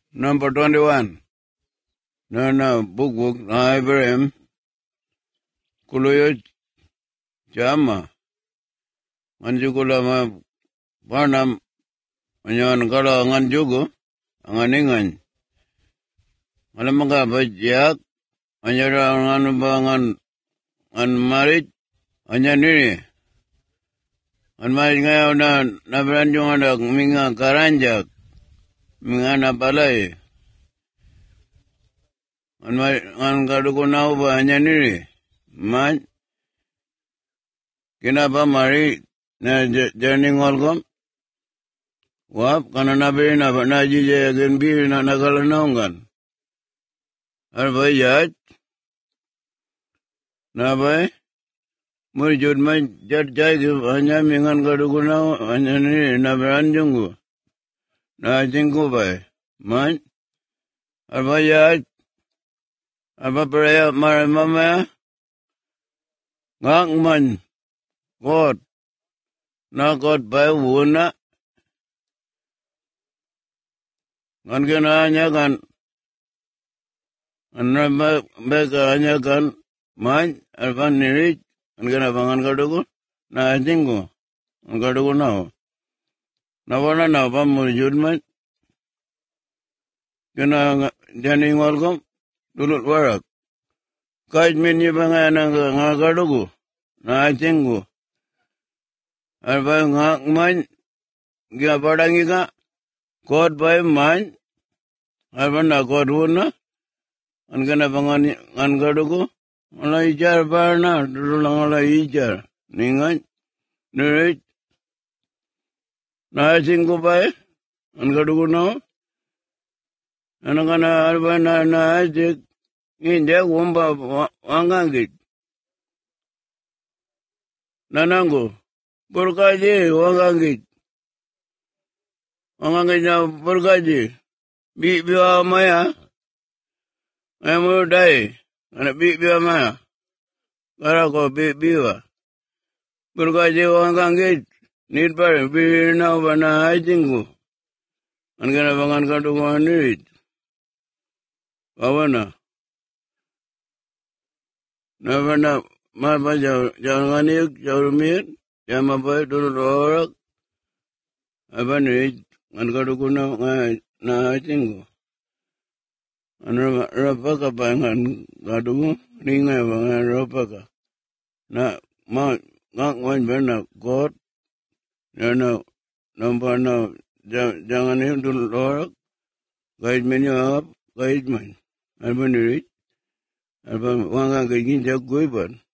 Number 21. Na bukbuk na Ibrahim kuluyo chama. Anjukula ma panam anyan kala anjugo anganingan. Alamanga bajak anyara anganbangan anmarit anyaniri. Anmarit ngayon na beranjung anak minga karanjak. Minga napalay. An kaduko na uba anyaniri. Man kinapa mari na janing olgom. Wap kana nabiri na najije agin biri na nagalanongan. Arbay yat. Nabay murjud man jatjay ki anya mingan kaduko na anyaniri na beranjungu. Na jingko bay. Man arbay yat. Apa peraya maramama ngang man god na god bay wuna ngan kena anya kan anna beka anya kan man alvan nirit ngan kena bangan kadugo na jingko kadugo na wana na pam murjud man kena janing walgom Dulut warak. Kaj minye banga nga kadugo. Na chingu. Arba nga man. Gya padangi ka. Kod bay man. Arba na kod wuna. Angana banga ngan kadugo. Ala ijar barna. Dulang ala ijar. Ningan. Nirit. Na chingu bay. Ngan kadugo na. Anakana arba na jik. India wumba wangangit. Nanango. Burkaji wangangit. Wangangit na burkaji. Biwa maya. Ngamu dai. Ana biwa maya. Karako biwa. Burkaji wangangit. Need pare. Biwa na wana hajingu. Angana bangan kadugo anirit. Wawana. Navana mapa janganik jaurumir yamapa dulu orak apa nih angkadu kuna na cinggu anra rapa kapangan kadu ninga bangan rapa ka na ma ngakwan bena god na nampa na janganik dulu orak guide menu up guide man apa nih Alba wanga kagin jak goiban